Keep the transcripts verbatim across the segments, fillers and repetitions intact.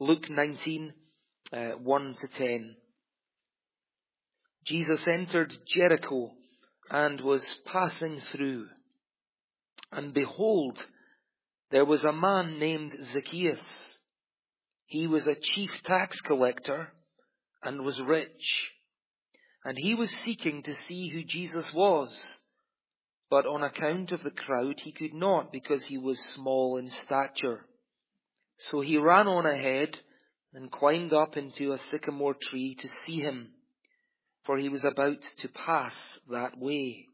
Luke nineteen, uh, one to ten. Jesus entered Jericho and was passing through. And behold, there was a man named Zacchaeus. He was a chief tax collector and was rich. And he was seeking to see who Jesus was. But on account of the crowd, he could not, because he was small in stature. So he ran on ahead and climbed up into a sycamore tree to see him, for he was about to pass that way.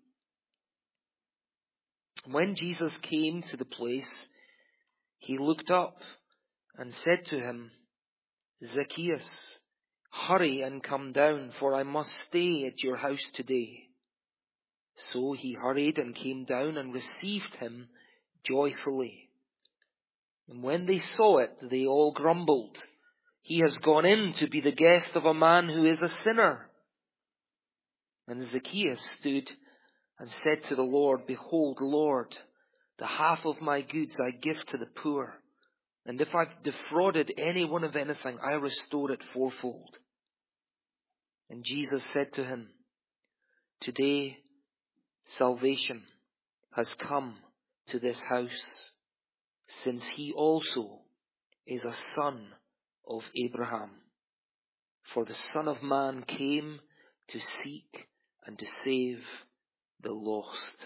When Jesus came to the place, he looked up and said to him, Zacchaeus, hurry and come down, for I must stay at your house today. So he hurried and came down and received him joyfully. And when they saw it, they all grumbled, He has gone in to be the guest of a man who is a sinner. And Zacchaeus stood and said to the Lord, Behold, Lord, the half of my goods I give to the poor. And if I've defrauded anyone of anything, I restore it fourfold. And Jesus said to him, Today salvation has come to this house, since he also is a son of Abraham. For the Son of Man came to seek and to save the lost.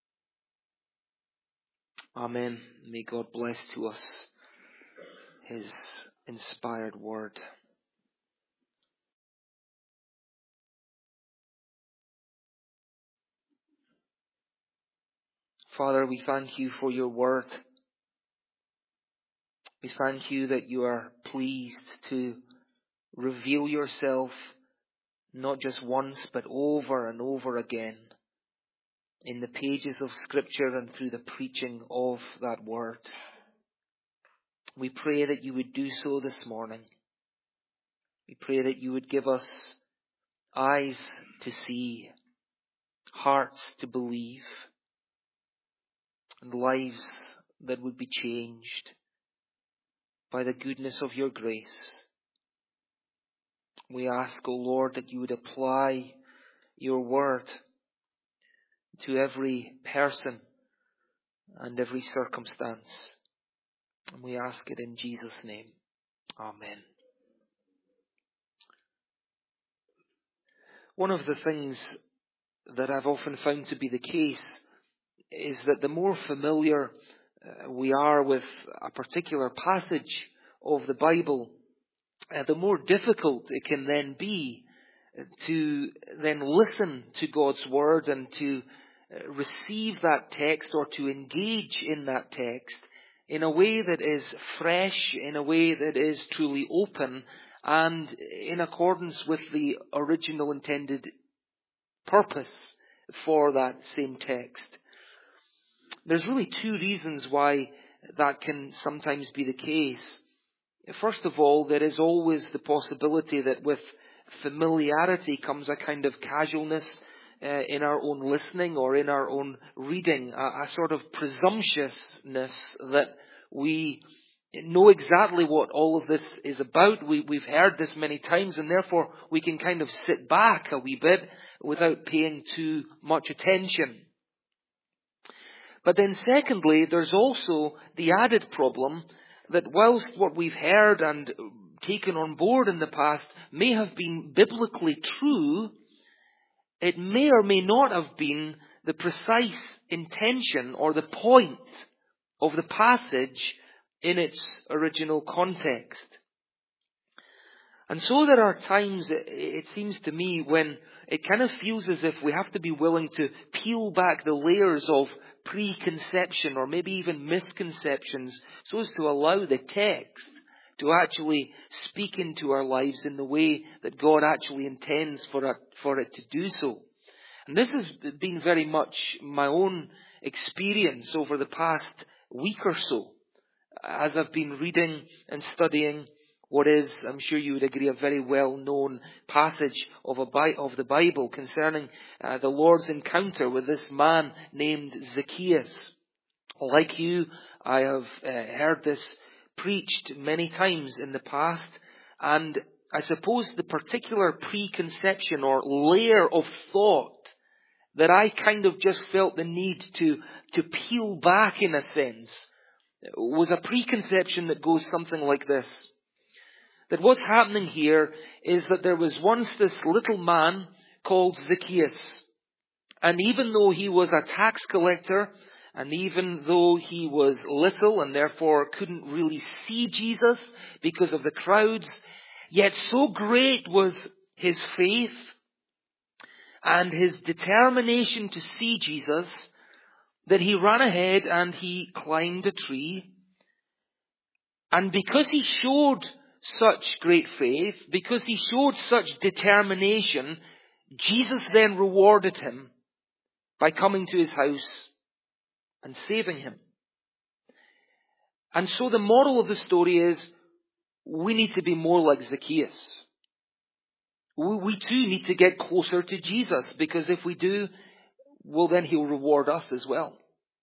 Amen. May God bless to us His inspired word. Father, we thank you for your word. We thank you that you are pleased to reveal yourself not just once, but over and over again in the pages of Scripture and through the preaching of that word. We pray that you would do so this morning. We pray that you would give us eyes to see, hearts to believe, and lives that would be changed by the goodness of your grace. We ask, O Lord, that you would apply your word to every person and every circumstance. And we ask it in Jesus' name. Amen. One of the things that I've often found to be the case is that the more familiar uh, we are with a particular passage of the Bible, uh, the more difficult it can then be to then listen to God's word and to uh, receive that text or to engage in that text in a way that is fresh, in a way that is truly open, and in accordance with the original intended purpose for that same text. There's really two reasons why that can sometimes be the case. First of all, there is always the possibility that with familiarity comes a kind of casualness uh, in our own listening or in our own reading, a, a sort of presumptuousness that we know exactly what all of this is about. We, we've heard this many times, and therefore we can kind of sit back a wee bit without paying too much attention. But then secondly, there's also the added problem that whilst what we've heard and taken on board in the past may have been biblically true, it may or may not have been the precise intention or the point of the passage in its original context. And so there are times, it seems to me, when it kind of feels as if we have to be willing to peel back the layers of preconception or maybe even misconceptions so as to allow the text to actually speak into our lives in the way that God actually intends for it, for it to do so. And this has been very much my own experience over the past week or so, as I've been reading and studying what is, I'm sure you would agree, a very well-known passage of, a, of the Bible concerning uh, the Lord's encounter with this man named Zacchaeus. Like you, I have uh, heard this preached many times in the past, and I suppose the particular preconception or layer of thought that I kind of just felt the need to, to peel back in a sense was a preconception that goes something like this. That what's happening here is that there was once this little man called Zacchaeus. And even though he was a tax collector, and even though he was little and therefore couldn't really see Jesus because of the crowds, yet so great was his faith and his determination to see Jesus that he ran ahead and he climbed a tree. And because he showed such great faith, because he showed such determination, Jesus then rewarded him by coming to his house and saving him. And so the moral of the story is, we need to be more like Zacchaeus. We, we too need to get closer to Jesus, because if we do, well, then he'll reward us as well.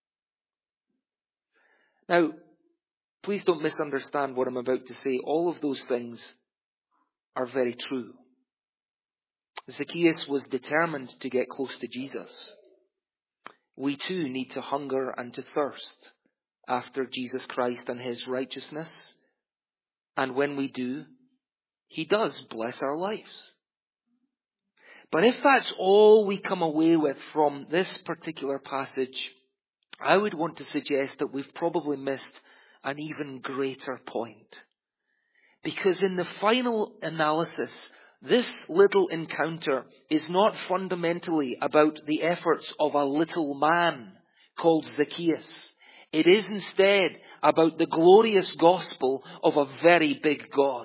Now, please don't misunderstand what I'm about to say. All of those things are very true. Zacchaeus was determined to get close to Jesus. We too need to hunger and to thirst after Jesus Christ and his righteousness. And when we do, he does bless our lives. But if that's all we come away with from this particular passage, I would want to suggest that we've probably missed an even greater point. Because in the final analysis, this little encounter is not fundamentally about the efforts of a little man called Zacchaeus. It is instead about the glorious gospel of a very big God.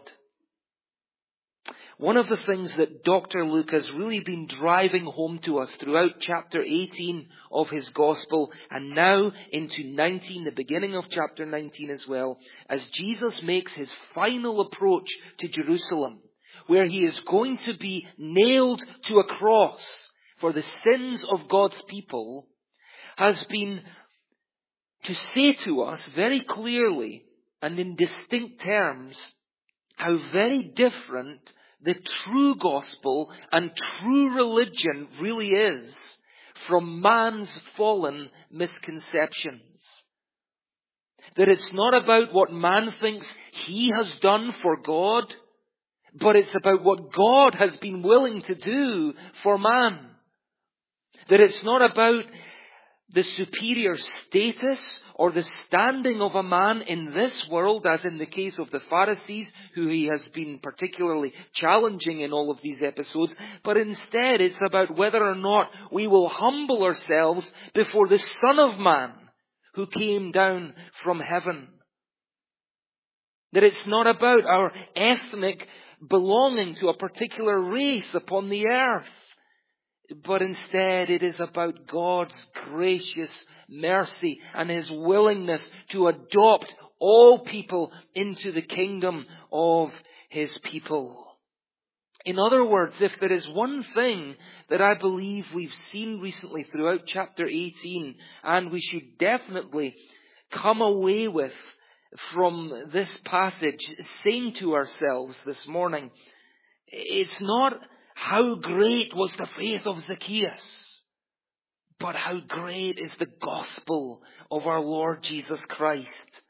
One of the things that Doctor Luke has really been driving home to us throughout chapter eighteen of his gospel, and now into nineteen, the beginning of chapter nineteen as well, as Jesus makes his final approach to Jerusalem, where he is going to be nailed to a cross for the sins of God's people, has been to say to us very clearly and in distinct terms how very different the true gospel and true religion really is from man's fallen misconceptions. That it's not about what man thinks he has done for God, but it's about what God has been willing to do for man. That it's not about the superior status or the standing of a man in this world, as in the case of the Pharisees, who he has been particularly challenging in all of these episodes, but instead it's about whether or not we will humble ourselves before the Son of Man who came down from heaven. That it's not about our ethnic belonging to a particular race upon the earth, but instead it is about God's gracious mercy and his willingness to adopt all people into the kingdom of his people. In other words, if there is one thing that I believe we've seen recently throughout chapter eighteen, and we should definitely come away with from this passage, saying to ourselves this morning, it's not how great was the faith of Zacchaeus, but how great is the gospel of our Lord Jesus Christ.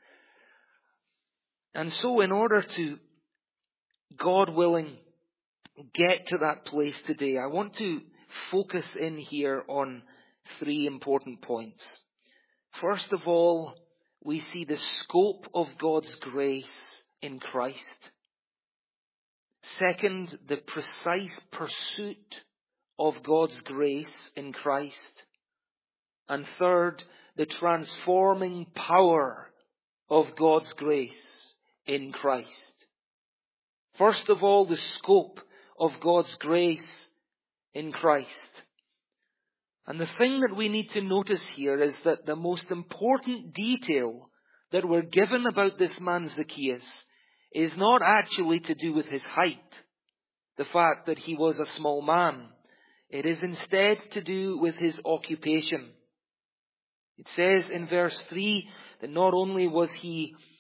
And so in order to, God willing, get to that place today, I want to focus in here on three important points. First of all, we see the scope of God's grace in Christ. Second, the precise pursuit of God's grace in Christ. And third, the transforming power of God's grace in Christ. First of all, the scope of God's grace in Christ. And the thing that we need to notice here is that the most important detail that we're given about this man Zacchaeus is not actually to do with his height, the fact that he was a small man. It is instead to do with his occupation. It says in verse three that not only was he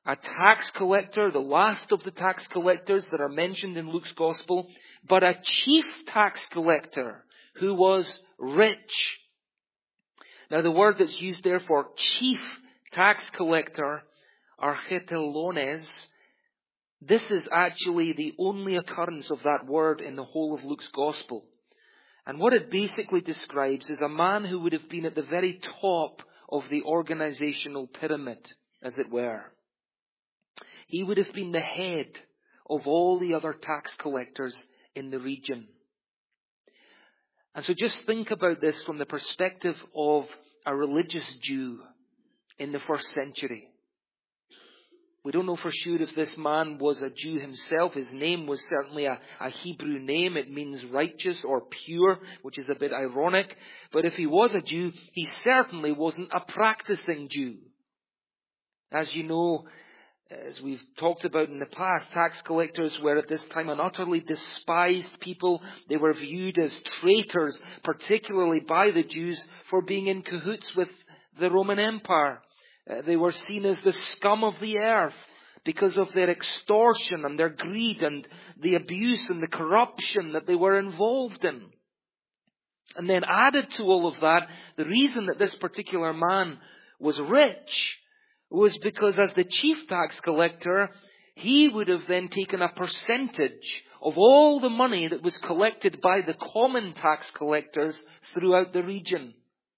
a tax collector, the last of the tax collectors that are mentioned in Luke's Gospel, but a chief tax collector who was rich. Now the word that's used there for chief tax collector, archetelones, this is actually the only occurrence of that word in the whole of Luke's Gospel. And what it basically describes is a man who would have been at the very top of the organizational pyramid, as it were. He would have been the head of all the other tax collectors in the region. And so just think about this from the perspective of a religious Jew in the first century. We don't know for sure if this man was a Jew himself. His name was certainly a, a Hebrew name. It means righteous or pure, which is a bit ironic. But if he was a Jew, he certainly wasn't a practicing Jew. As you know, as we've talked about in the past, tax collectors were at this time an utterly despised people. They were viewed as traitors, particularly by the Jews, for being in cahoots with the Roman Empire. Uh, they were seen as the scum of the earth because of their extortion and their greed and the abuse and the corruption that they were involved in. And then added to all of that, the reason that this particular man was rich was because as the chief tax collector, he would have then taken a percentage of all the money that was collected by the common tax collectors throughout the region.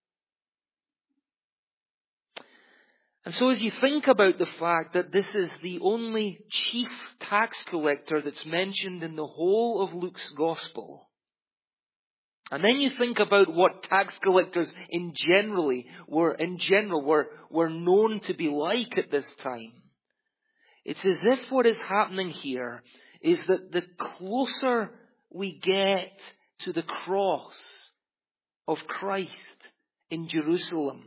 And so as you think about the fact that this is the only chief tax collector that's mentioned in the whole of Luke's Gospel, and then you think about what tax collectors in generally were in general were, were known to be like at this time, it's as if what is happening here is that the closer we get to the cross of Christ in Jerusalem,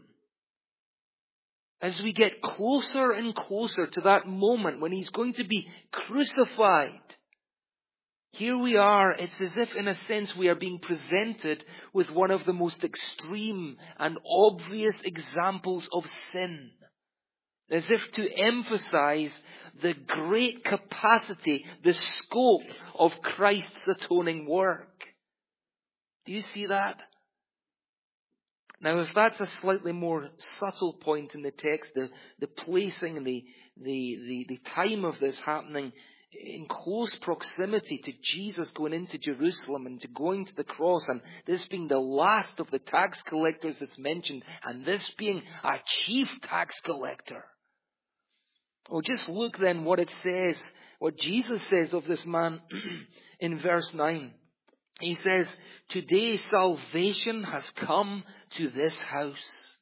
as we get closer and closer to that moment when he's going to be crucified, here we are, it's as if in a sense we are being presented with one of the most extreme and obvious examples of sin. As if to emphasize the great capacity, the scope of Christ's atoning work. Do you see that? Now, if that's a slightly more subtle point in the text, the, the placing and the, the, the, the time of this happening in close proximity to Jesus going into Jerusalem and to going to the cross, and this being the last of the tax collectors that's mentioned, and this being a chief tax collector. Well, just look then what it says, what Jesus says of this man in verse nine. He says, "Today salvation has come to this house,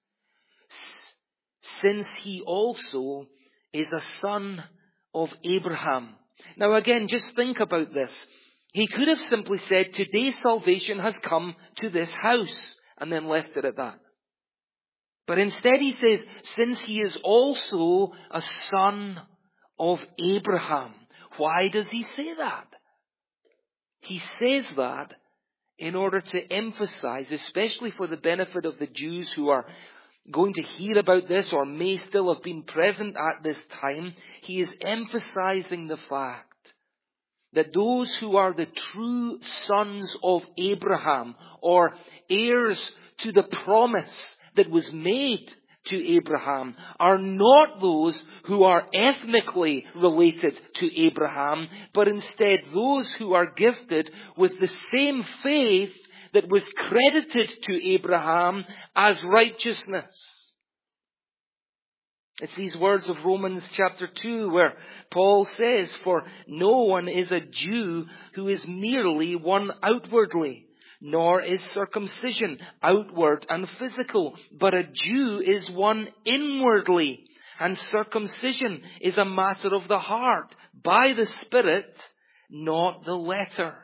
since he also is a son of Abraham." Now again, just think about this. He could have simply said, "Today salvation has come to this house," and then left it at that. But instead he says, "Since he is also a son of Abraham." Why does he say that? He says that in order to emphasize, especially for the benefit of the Jews who are going to hear about this or may still have been present at this time, he is emphasizing the fact that those who are the true sons of Abraham, or heirs to the promise that was made to Abraham, are not those who are ethnically related to Abraham, but instead those who are gifted with the same faith that was credited to Abraham as righteousness. It's these words of Romans chapter two where Paul says, "For no one is a Jew who is merely one outwardly, nor is circumcision outward and physical, but a Jew is one inwardly, and circumcision is a matter of the heart, by the Spirit, not the letter."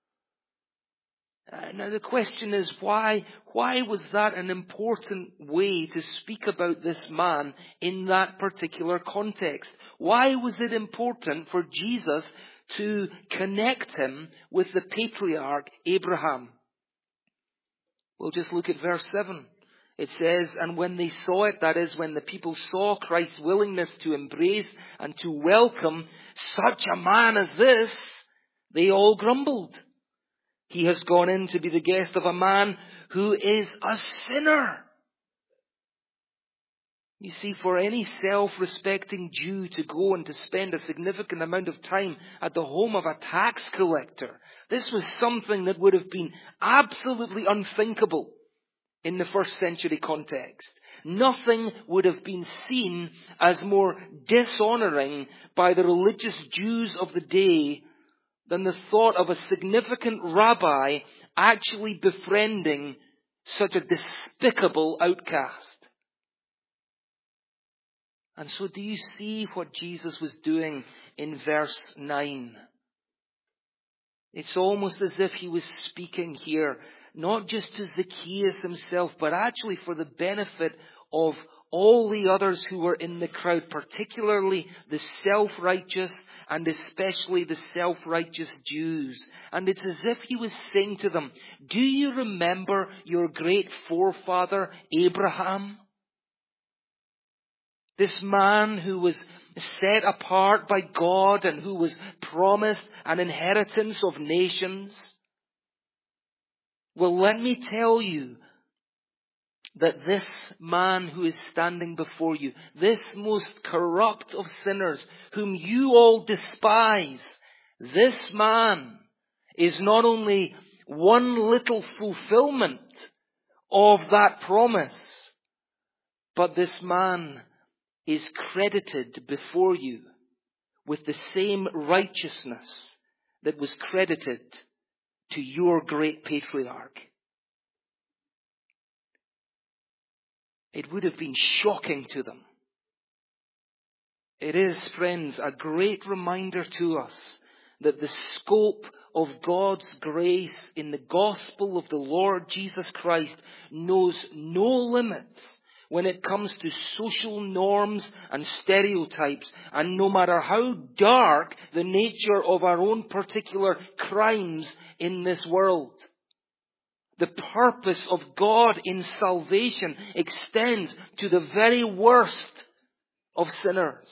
Uh, now the question is, why, why was that an important way to speak about this man in that particular context? Why was it important for Jesus to connect him with the patriarch Abraham? Well, just look at verse seven. It says, and when they saw it, that is, when the people saw Christ's willingness to embrace and to welcome such a man as this, they all grumbled. He has gone in to be the guest of a man who is a sinner. You see, for any self-respecting Jew to go and to spend a significant amount of time at the home of a tax collector, this was something that would have been absolutely unthinkable in the first century context. Nothing would have been seen as more dishonoring by the religious Jews of the day than the thought of a significant rabbi actually befriending such a despicable outcast. And so do you see what Jesus was doing in verse nine? It's almost as if he was speaking here, not just to Zacchaeus himself, but actually for the benefit of all the others who were in the crowd, particularly the self-righteous and especially the self-righteous Jews. And it's as if he was saying to them, do you remember your great forefather Abraham? This man who was set apart by God and who was promised an inheritance of nations. Well, let me tell you that this man who is standing before you, this most corrupt of sinners, whom you all despise, this man is not only one little fulfillment of that promise, but this man is credited before you with the same righteousness that was credited to your great patriarch. It would have been shocking to them. It is, friends, a great reminder to us that the scope of God's grace in the gospel of the Lord Jesus Christ knows no limits when it comes to social norms and stereotypes. And no matter how dark the nature of our own particular crimes in this world, the purpose of God in salvation extends to the very worst of sinners.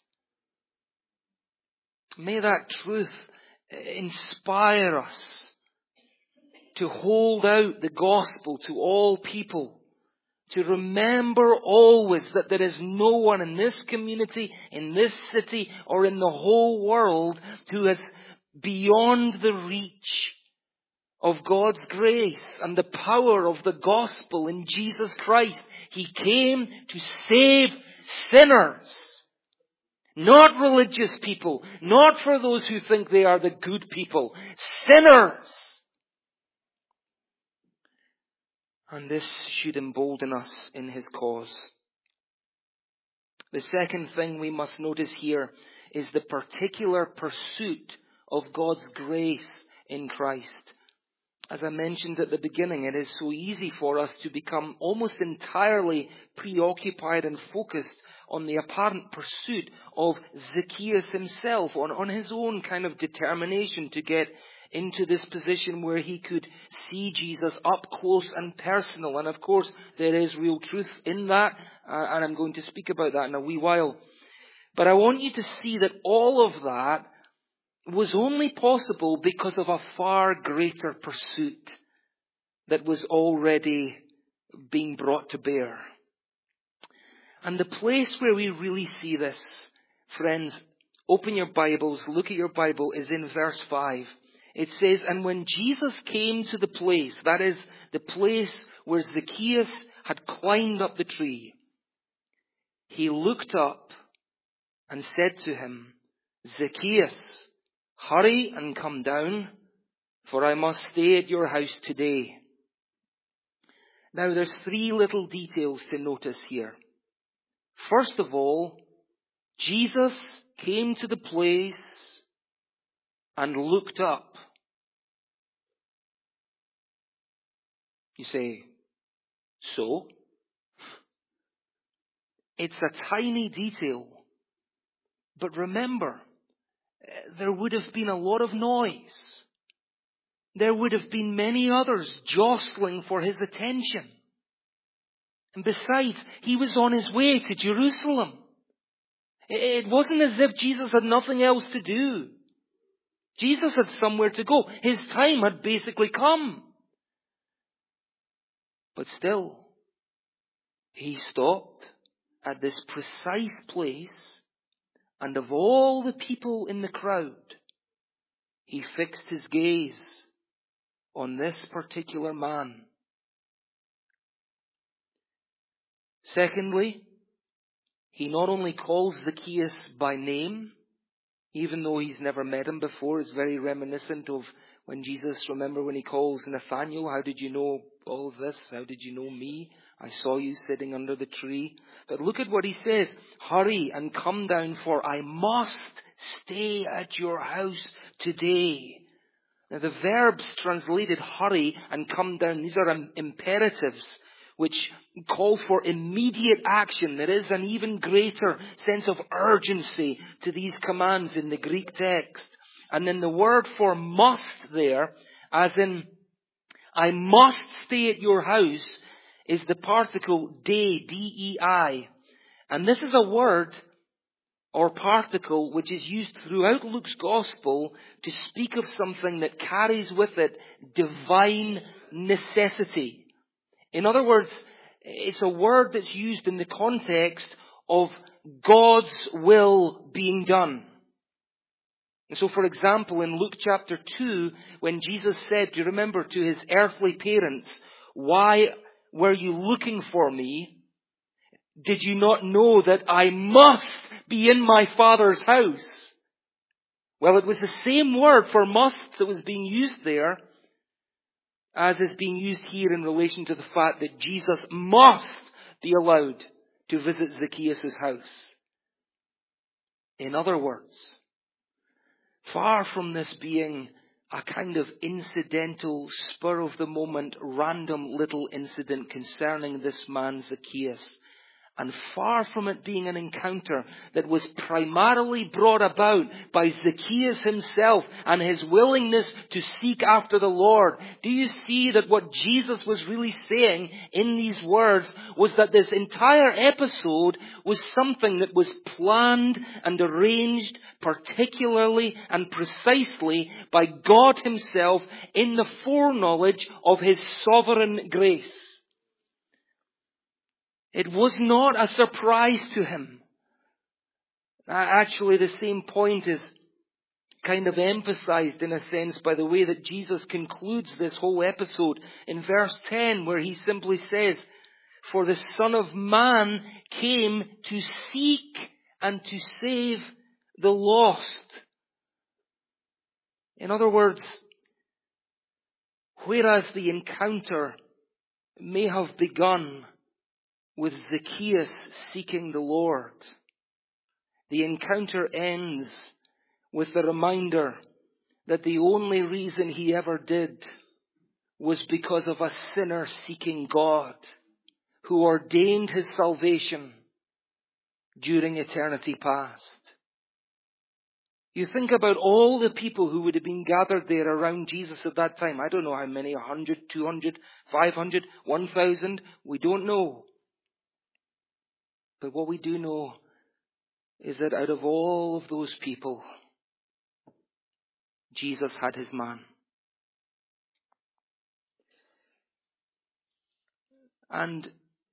May that truth inspire us to hold out the gospel to all people. To remember always that there is no one in this community, in this city, or in the whole world who is beyond the reach of God's grace and the power of the gospel in Jesus Christ. He came to save sinners. Not religious people. Not for those who think they are the good people. Sinners. And this should embolden us in his cause. The second thing we must notice here is the particular pursuit of God's grace in Christ. As I mentioned at the beginning, it is so easy for us to become almost entirely preoccupied and focused on the apparent pursuit of Zacchaeus himself, on, on his own kind of determination to get into this position where he could see Jesus up close and personal. And of course, there is real truth in that, uh, and I'm going to speak about that in a wee while. But I want you to see that all of that was only possible because of a far greater pursuit that was already being brought to bear. And the place where we really see this, friends, open your Bibles, look at your Bible, is in verse five. It says, and when Jesus came to the place, that is the place where Zacchaeus had climbed up the tree, he looked up and said to him, Zacchaeus, hurry and come down, for I must stay at your house today. Now there's three little details to notice here. First of all, Jesus came to the place and looked up. You say, so? It's a tiny detail. But remember, there would have been a lot of noise. There would have been many others jostling for his attention. And besides, he was on his way to Jerusalem. It wasn't as if Jesus had nothing else to do. Jesus had somewhere to go. His time had basically come. But still, he stopped at this precise place, and of all the people in the crowd, he fixed his gaze on this particular man. Secondly, he not only calls Zacchaeus by name, even though he's never met him before. It's very reminiscent of when Jesus, remember when he calls Nathanael, how did you know all of this? How did you know me? I saw you sitting under the tree. But look at what he says. Hurry and come down, for I must stay at your house today. Now the verbs translated hurry and come down, these are imperatives which call for immediate action. There is an even greater sense of urgency to these commands in the Greek text. And then the word for must there, as in I must stay at your house, is the particle dei, D E I. And this is a word or particle which is used throughout Luke's gospel to speak of something that carries with it divine necessity. In other words, it's a word that's used in the context of God's will being done. And so, for example, in Luke chapter two, when Jesus said, do you remember, to his earthly parents, why were you looking for me? Did you not know that I must be in my Father's house? Well, it was the same word for must that was being used there as is being used here in relation to the fact that Jesus must be allowed to visit Zacchaeus' house. In other words, far from this being a kind of incidental, spur-of-the-moment, random little incident concerning this man Zacchaeus, and far from it being an encounter that was primarily brought about by Zacchaeus himself and his willingness to seek after the Lord, do you see that what Jesus was really saying in these words was that this entire episode was something that was planned and arranged particularly and precisely by God himself in the foreknowledge of his sovereign grace. It was not a surprise to him. Actually, the same point is kind of emphasized in a sense by the way that Jesus concludes this whole episode in verse ten, where he simply says, for the Son of Man came to seek and to save the lost. In other words, whereas the encounter may have begun with Zacchaeus seeking the Lord, the encounter ends with the reminder that the only reason he ever did was because of a sinner seeking God who ordained his salvation during eternity past. You think about all the people who would have been gathered there around Jesus at that time. I don't know how many, a hundred, two hundred, five hundred, one thousand, we don't know. But what we do know is that out of all of those people, Jesus had his man. And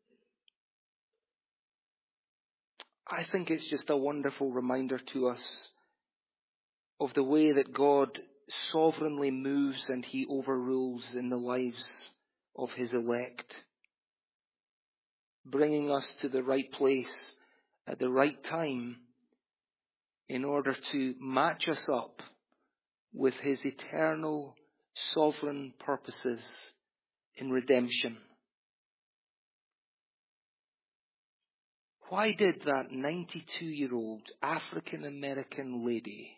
I think it's just a wonderful reminder to us of the way that God sovereignly moves and he overrules in the lives of his elect, bringing us to the right place at the right time in order to match us up with his eternal sovereign purposes in redemption. Why did that ninety-two-year-old African-American lady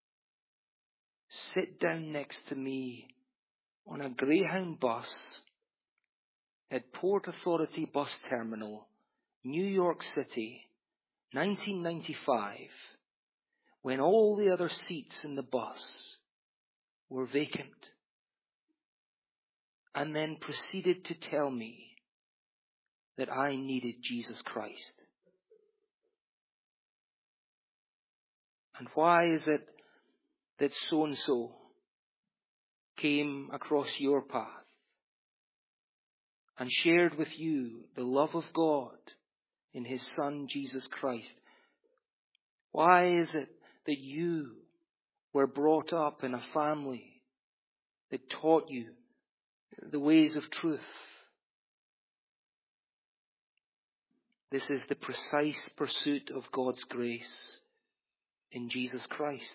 sit down next to me on a Greyhound bus at Port Authority Bus Terminal, New York City, nineteen ninety-five, when all the other seats in the bus were vacant, and then proceeded to tell me that I needed Jesus Christ? And why is it that so-and-so came across your path and shared with you the love of God in His Son, Jesus Christ? Why is it that you were brought up in a family that taught you the ways of truth? This is the precise pursuit of God's grace in Jesus Christ.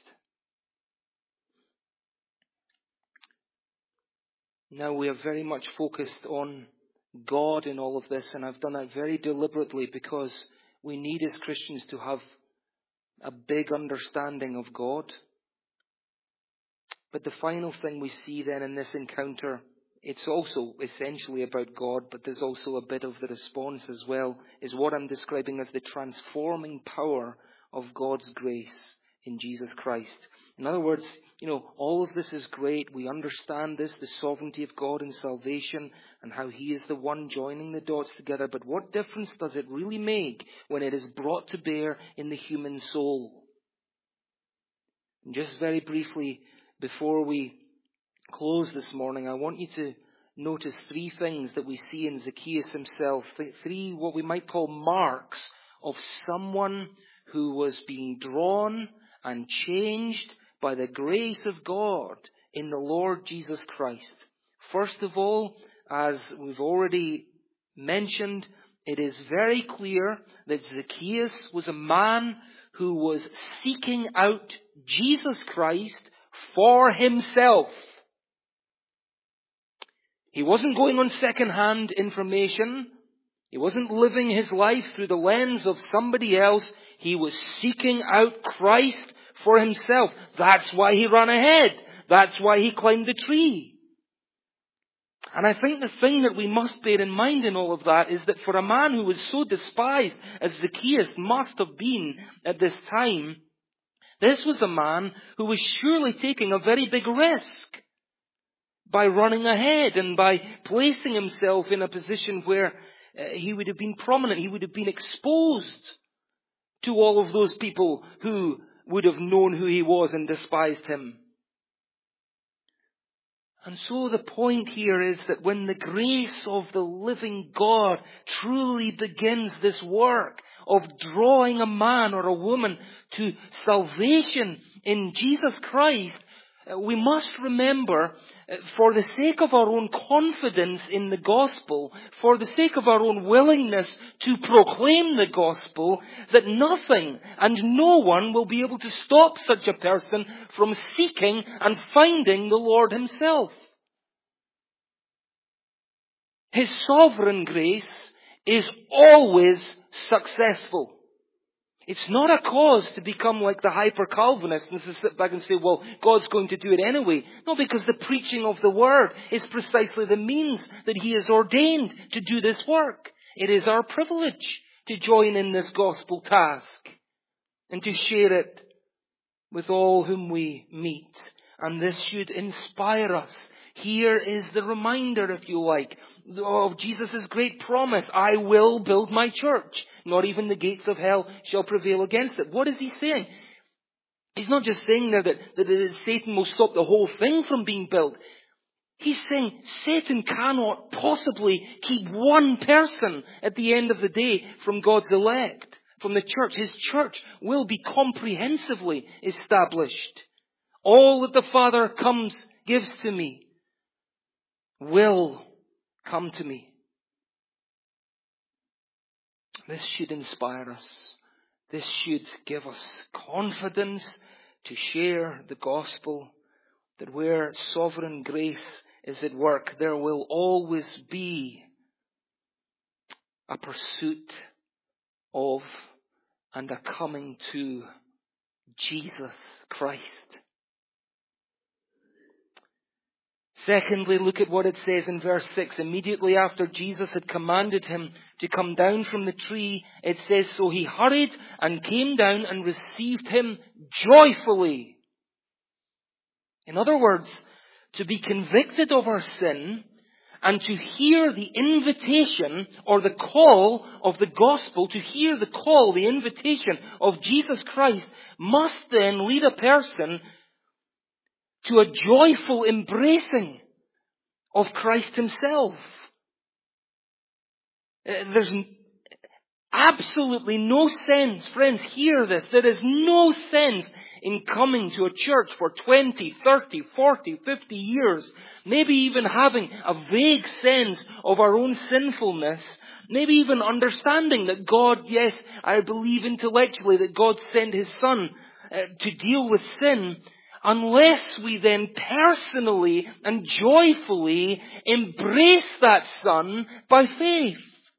Now we are very much focused on God in all of this, and I've done that very deliberately because we need as Christians to have a big understanding of God. But the final thing we see then in this encounter, it's also essentially about God, but there's also a bit of the response as well, is what I'm describing as the transforming power of God's grace in Jesus Christ. In other words, you know, all of this is great. We understand this, the sovereignty of God in salvation and how He is the one joining the dots together. But what difference does it really make when it is brought to bear in the human soul? And just very briefly, before we close this morning, I want you to notice three things that we see in Zacchaeus himself. Three, what we might call marks of someone who was being drawn and changed by the grace of God in the Lord Jesus Christ. First of all, as we've already mentioned, it is very clear that Zacchaeus was a man who was seeking out Jesus Christ for himself. He wasn't going on second-hand information. He wasn't living his life through the lens of somebody else. He was seeking out Christ for himself. That's why he ran ahead. That's why he climbed the tree. And I think the thing that we must bear in mind in all of that is that for a man who was so despised as Zacchaeus must have been at this time, this was a man who was surely taking a very big risk by running ahead and by placing himself in a position where uh, he would have been prominent. He would have been exposed to all of those people who would have known who he was and despised him. And so the point here is that when the grace of the living God truly begins this work of drawing a man or a woman to salvation in Jesus Christ, we must remember, for the sake of our own confidence in the gospel, for the sake of our own willingness to proclaim the gospel, that nothing and no one will be able to stop such a person from seeking and finding the Lord Himself. His sovereign grace is always successful. It's not a cause to become like the hyper-Calvinist and to sit back and say, well, God's going to do it anyway. No, because the preaching of the Word is precisely the means that He has ordained to do this work. It is our privilege to join in this gospel task and to share it with all whom we meet. And this should inspire us. Here is the reminder, if you like, of Jesus' great promise. I will build my church. Not even the gates of hell shall prevail against it. What is He saying? He's not just saying there that, that, that Satan will stop the whole thing from being built. He's saying Satan cannot possibly keep one person at the end of the day from God's elect, from the church. His church will be comprehensively established. All that the Father comes, gives to me, will come to me. This should inspire us. This should give us confidence to share the gospel, that where sovereign grace is at work, there will always be a pursuit of and a coming to Jesus Christ. Secondly, look at what it says in verse six. Immediately after Jesus had commanded him to come down from the tree, it says, so he hurried and came down and received him joyfully. In other words, to be convicted of our sin And to hear the invitation or the call of the gospel, to hear the call, the invitation of Jesus Christ, must then lead a person to a joyful embracing of Christ himself. There's absolutely no sense, friends, hear this. There is no sense in coming to a church for twenty, thirty, forty, fifty years, maybe even having a vague sense of our own sinfulness, maybe even understanding that God, yes, I believe intellectually that God sent His Son uh, to deal with sin, unless we then personally and joyfully embrace that Son by faith.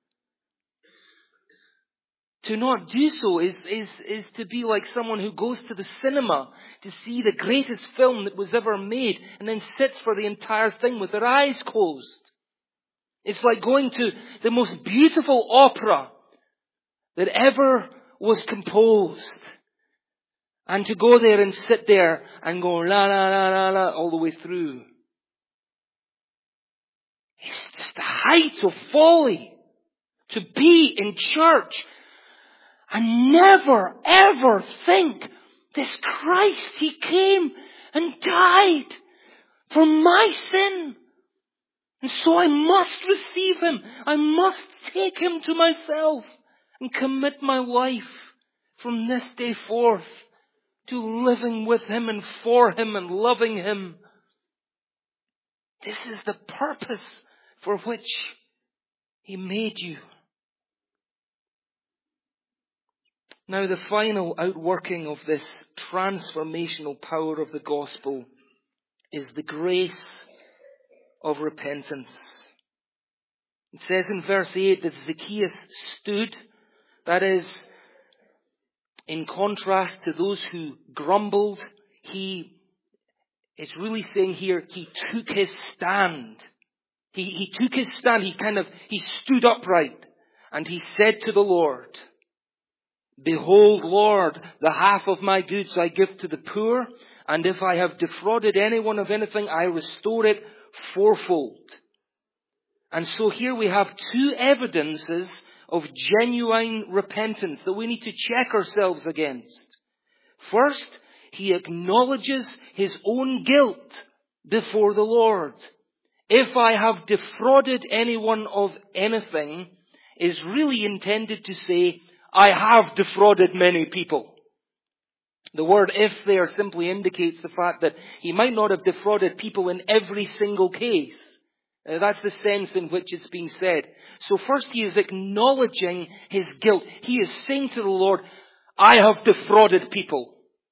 To not do so is, is, is to be like someone who goes to the cinema to see the greatest film that was ever made and then sits for the entire thing with their eyes closed. It's like going to the most beautiful opera that ever was composed and to go there and sit there and go la la la la la all the way through. It's just the height of folly to be in church and never, ever think, this Christ, He came and died for my sin. And so I must receive Him. I must take Him to myself and commit my life from this day forth to living with Him and for Him and loving Him. This is the purpose for which He made you. Now, the final outworking of this transformational power of the gospel is the grace of repentance. It says in verse eight that Zacchaeus stood, that is, in contrast to those who grumbled, he, it's really saying here, he took his stand. He, he took his stand, he kind of, he stood upright, and he said to the Lord, Behold, Lord, the half of my goods I give to the poor, and if I have defrauded anyone of anything, I restore it fourfold. And so here we have two evidences of genuine repentance that we need to check ourselves against. First, he acknowledges his own guilt before the Lord. If I have defrauded anyone of anything is really intended to say, I have defrauded many people. The word if there simply indicates the fact that he might not have defrauded people in every single case. Uh, that's the sense in which it's being said. So first he is acknowledging his guilt. He is saying to the Lord, I have defrauded people.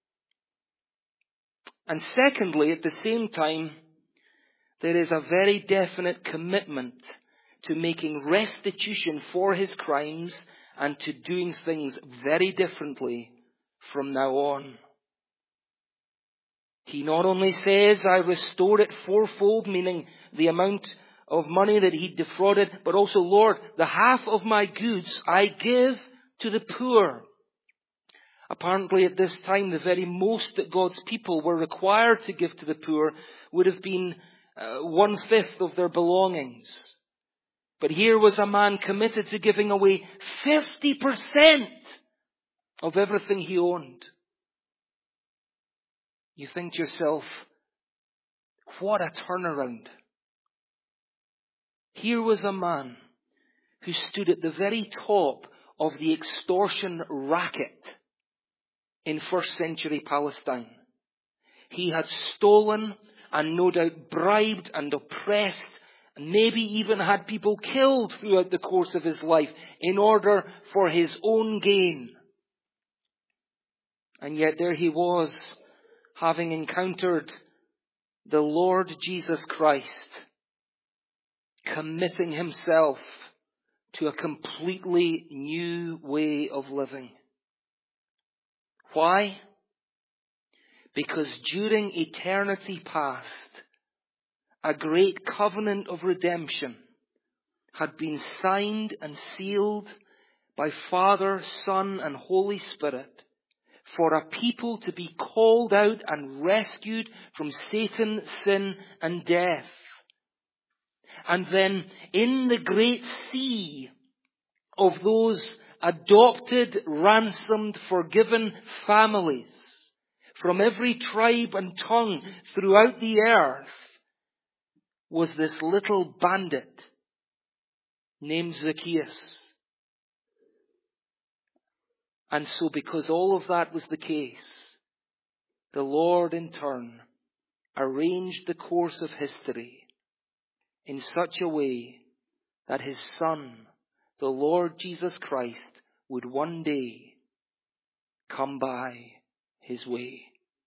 And secondly, at the same time, there is a very definite commitment to making restitution for his crimes and to doing things very differently from now on. He not only says, I restore it fourfold, meaning the amount of money that he defrauded, but also, Lord, the half of my goods I give to the poor. Apparently at this time, the very most that God's people were required to give to the poor would have been uh, one-fifth of their belongings. But here was a man committed to giving away fifty percent of everything he owned. You think to yourself, what a turnaround. Here was a man who stood at the very top of the extortion racket in first century Palestine. He had stolen and no doubt bribed and oppressed, and maybe even had people killed throughout the course of his life in order for his own gain. And yet there he was, having encountered the Lord Jesus Christ, committing himself to a completely new way of living. Why? Because during eternity past, a great covenant of redemption had been signed and sealed by Father, Son, and Holy Spirit for a people to be called out and rescued from Satan, sin, and death. And then in the great sea of those adopted, ransomed, forgiven families from every tribe and tongue throughout the earth was this little bandit named Zacchaeus. And so because all of that was the case, the Lord in turn arranged the course of history in such a way that His Son, the Lord Jesus Christ, would one day come by His way.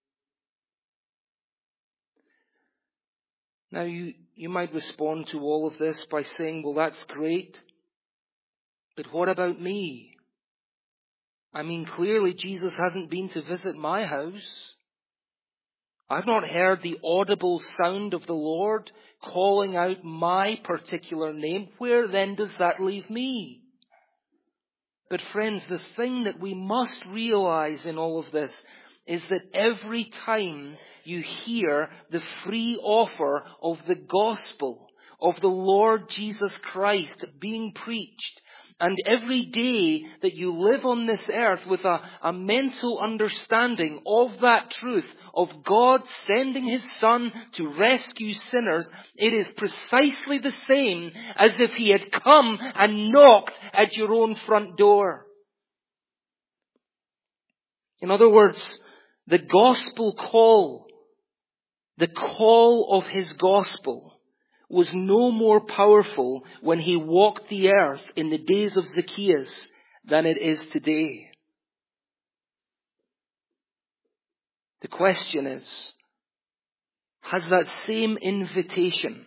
Now you, you might respond to all of this by saying, well, that's great, but what about me? I mean, clearly Jesus hasn't been to visit my house. I've not heard the audible sound of the Lord calling out my particular name. Where then does that leave me? But friends, the thing that we must realize in all of this is that every time you hear the free offer of the gospel of the Lord Jesus Christ being preached, and every day that you live on this earth with a, a mental understanding of that truth, of God sending His Son to rescue sinners, it is precisely the same as if He had come and knocked at your own front door. In other words, the gospel call, the call of His gospel, was no more powerful when He walked the earth in the days of Zacchaeus than it is today. The question is, has that same invitation,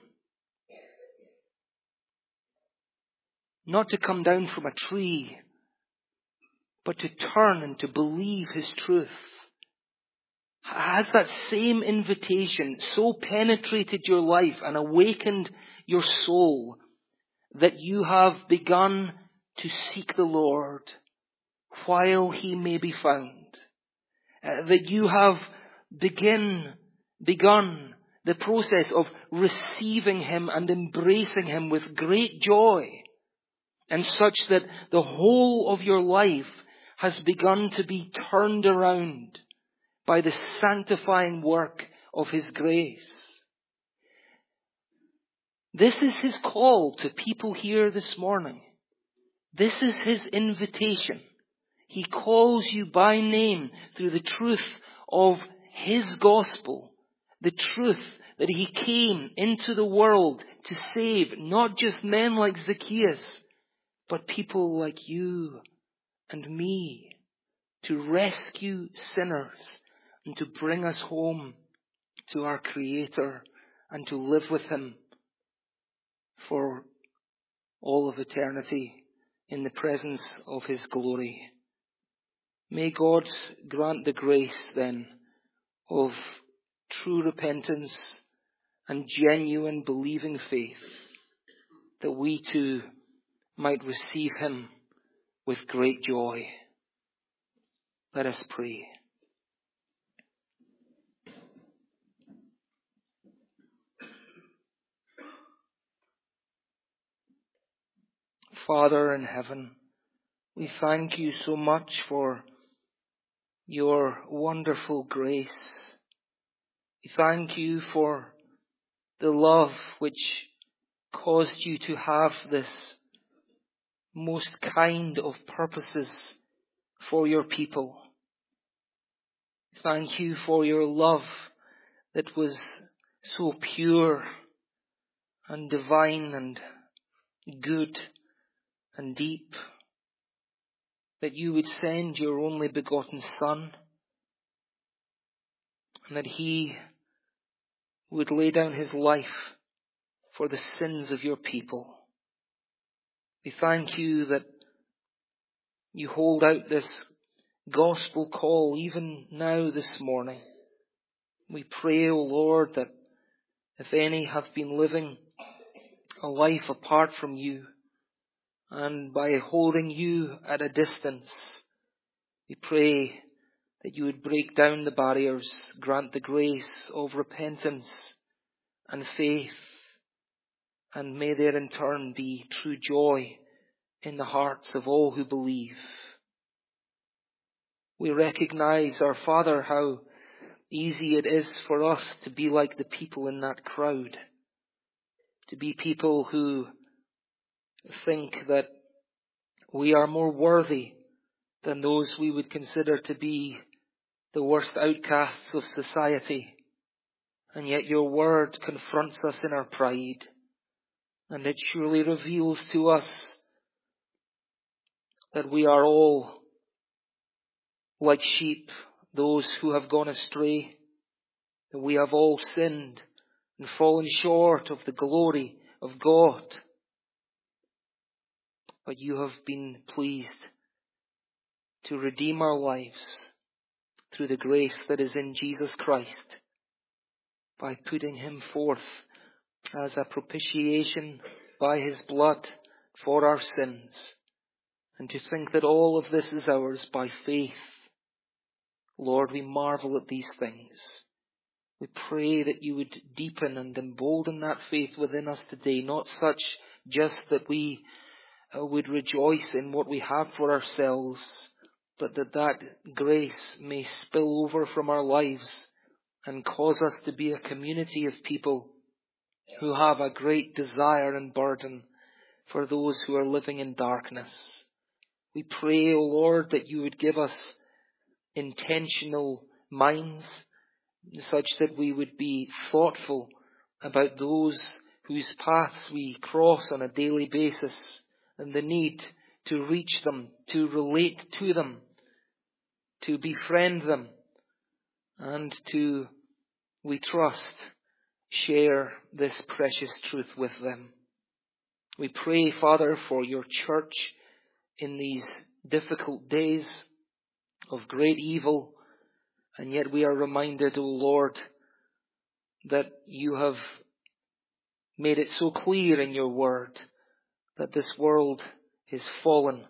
not to come down from a tree, but to turn and to believe His truth, has that same invitation so penetrated your life and awakened your soul that you have begun to seek the Lord while He may be found? Uh, that you have begin, begun the process of receiving Him and embracing Him with great joy, and such that the whole of your life has begun to be turned around by the sanctifying work of His grace. This is His call to people here this morning. This is His invitation. He calls you by name through the truth of His gospel, the truth that He came into the world to save not just men like Zacchaeus, but people like you and me, to rescue sinners and to bring us home to our Creator and to live with Him for all of eternity in the presence of His glory. May God grant the grace then of true repentance and genuine believing faith, that we too might receive Him with great joy. Let us pray. Father in heaven, we thank You so much for Your wonderful grace. We thank You for the love which caused You to have this most kind of purposes for Your people. Thank You for Your love that was so pure and divine and good and deep, that You would send Your only begotten Son, and that He would lay down His life for the sins of Your people. We thank You that You hold out this gospel call even now this morning. We pray, O Lord, that if any have been living a life apart from You, and by holding You at a distance, we pray that You would break down the barriers, grant the grace of repentance and faith, and may there in turn be true joy in the hearts of all who believe. We recognize, our Father, how easy it is for us to be like the people in that crowd, to be people who think that we are more worthy than those we would consider to be the worst outcasts of society. And yet your word confronts us in our pride, and it surely reveals to us that we are all like sheep, those who have gone astray, that we have all sinned and fallen short of the glory of God. But you have been pleased to redeem our lives through the grace that is in Jesus Christ, by putting him forth as a propitiation by his blood for our sins, and to think that all of this is ours by faith. Lord, we marvel at these things. We pray that you would deepen and embolden that faith within us today, not such just that we uh, would rejoice in what we have for ourselves, but that that grace may spill over from our lives and cause us to be a community of people who have a great desire and burden for those who are living in darkness. We pray, O Lord, that you would give us intentional minds, such that we would be thoughtful about those whose paths we cross on a daily basis, and the need to reach them, to relate to them, to befriend them, and to, we trust, share this precious truth with them. We pray, Father, for your church in these difficult days of great evil, and yet we are reminded, O Lord, that you have made it so clear in your word that this world is fallen.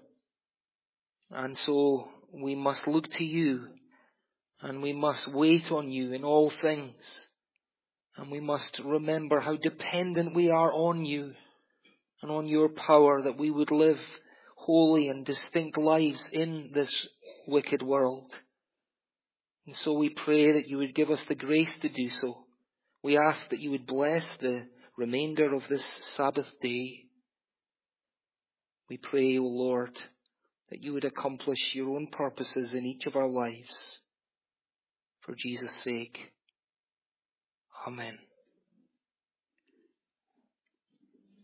And so we must look to you, and we must wait on you in all things. And we must remember how dependent we are on you and on your power, that we would live holy and distinct lives in this wicked world. And so we pray that you would give us the grace to do so. We ask that you would bless the remainder of this Sabbath day. We pray, O Lord, that you would accomplish your own purposes in each of our lives. For Jesus' sake. Amen.